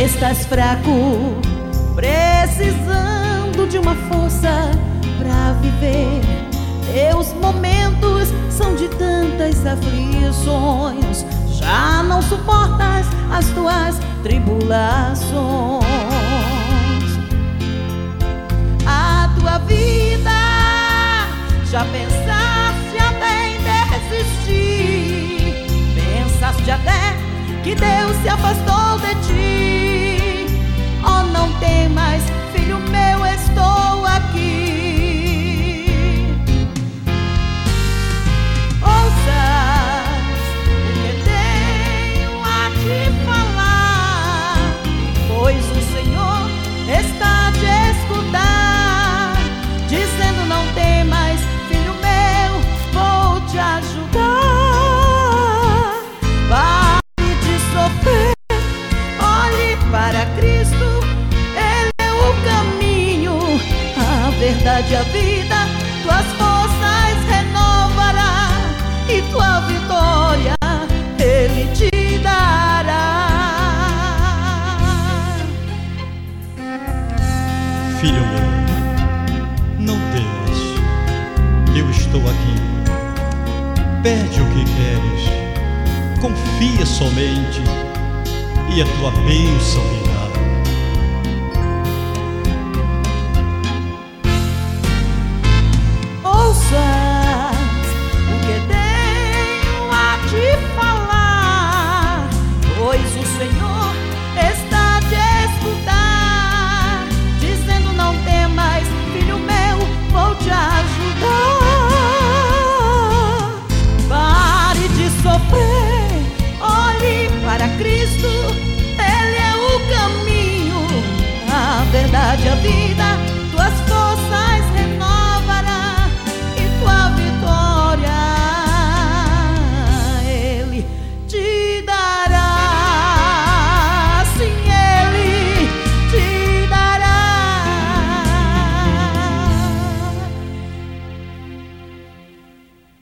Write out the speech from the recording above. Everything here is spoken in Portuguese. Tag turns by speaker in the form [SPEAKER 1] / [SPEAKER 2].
[SPEAKER 1] estás fraco, precisando de uma força pra viver. Teus momentos são de tantas aflições, já não suportas as tuas tribulações. A tua vida, já pensaste até em desistir, pensaste até que Deus se afastou de ti. Oh, não temas, filho meu, estou aqui. Ouças o que tenho a te falar, pois o Senhor está a te escutar, dizendo: não temas, filho meu, vou te ajudar. Para Cristo, Ele é o caminho, a verdade, a vida. Tuas forças renovará e tua vitória Ele te dará.
[SPEAKER 2] Filho meu, não temas, eu estou aqui. Pede o que queres, confia somente, e a tua bênção virá.
[SPEAKER 1] Ouças o que tenho a te falar, pois o Senhor está a te escutar, dizendo: não temas, filho meu, vou te ajudar. Pare de sofrer, olhe para Cristo. Ele é o caminho, a verdade, a vida.